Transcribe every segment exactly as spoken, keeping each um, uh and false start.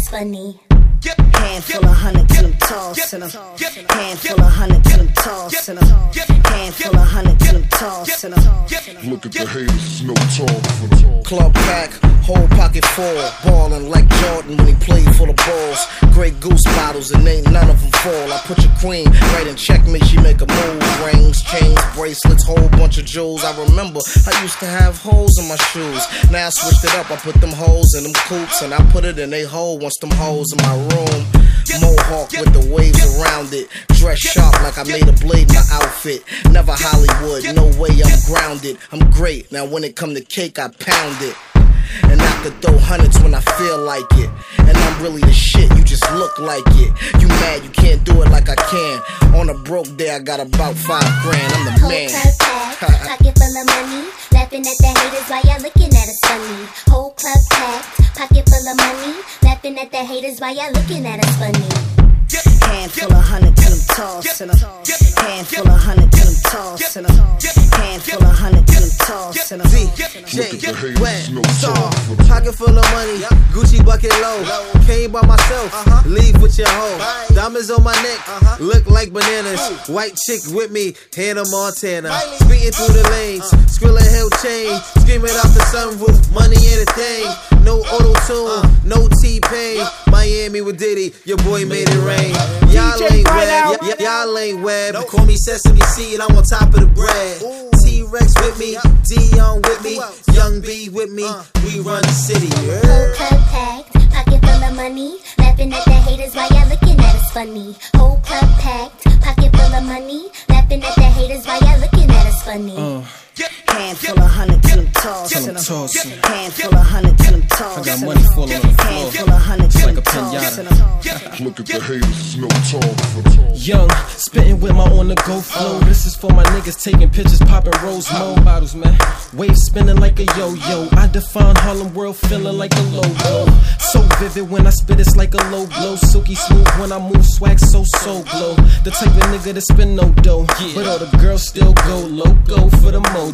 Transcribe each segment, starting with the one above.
that's funny. Handful of hundreds and I'm tossing them. Handful of hundreds and I'm tossing them. Handful of hundreds and I'm tossing them. Look at the haters, it's no talk for them. Club pack, whole pocket full. Ballin' like Jordan when he played for the balls. Grey Goose bottles and ain't none of them fall. I put your queen right in checkmate, she make a move. Rings, chains, bracelets, whole bunch of jewels. I remember I used to have holes in my shoes. Now I switched it up, I put them holes in them coops. And I put it in they hole once them holes in my room. Mohawk with the waves around it. Dress sharp like I made a blade my outfit. Never Hollywood, no way I'm grounded. I'm great, now when it come to cake I pound it. And I could throw hundreds when I feel like it. And I'm really the shit, you just look like it. You mad you can't do it like I can. On a broke day I got about five grand, I'm the Whole man. club packed, pocket full of money. Laughing at the haters while y'all looking at us funny. Whole club packed, pocket full of money. Laughing at the haters while y'all looking at us funny. Handful of hundreds and I'm tossing them. Handful of hundreds and I'm tossing them. Handful of hundreds and I'm tossing them. Look at the haters, it's no talk for them. Pocket full of money, Gucci bucket low. Came by myself, leave with your hoe. Diamonds on my neck, look like bananas. White chick with me, Hannah Montana. Speeding through the lanes, Skrilla Hill chain. Screaming out the sunroof, money in a thing. No auto-tune, no T-Pain. Miami with Diddy, your boy made it rain. Y'all ain't web, y'all ain't web. Call me Sesame Seed, I'm on top of the bread. T-Rex with me, Dion with me, Young B with me. We run the city. Whole club packed, pocket full of money. Laughing at the haters while y'all looking at us funny. Whole club packed, pocket full of money. Laughing at the haters while y'all looking at us funny. Uh. Handful of hundreds and I'm tossing them. Handful of hundreds and I'm tossing them. I got money falling on the floor. Handful of hundreds and like I'm a tossing pinata. them. Look at the haters, it's no talk for them. Young, spitting with my on the go flow. This is for my niggas taking pictures, popping rose mo bottles, man. Waves spinning like a yo-yo. I define Harlem World, feeling like a logo. So vivid when I spit, it's like a low blow. Silky smooth when I move, swag so so glow. The type of nigga that spin no dough, but all the girls still go loco for the mojo.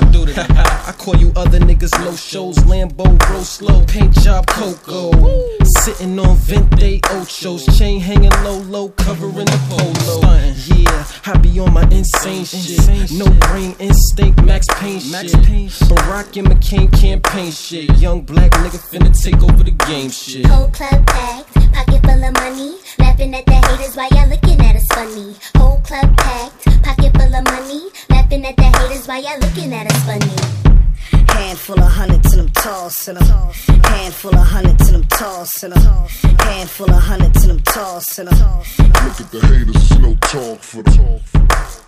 I call you other niggas no shows. Lambo roll slow, paint job Coco. Sitting on Vente Ochos, chain hanging low low, covering the polo. Yeah, I be on my insane shit. No brain instinct, Max Payne shit. Barack and McCain campaign shit. Young black nigga finna take over the game shit. Whole club packed, pocket full of money. Laughing at the haters while y'all looking at us funny. Whole club packed, pocket full of money. Laughing at the haters while y'all looking at us funny. Handful of hundreds and I'm tossing them. Handful of hundreds and I'm tossing them. Handful of hundreds and I'm tossing them. Look at the haters, it's no talk for them.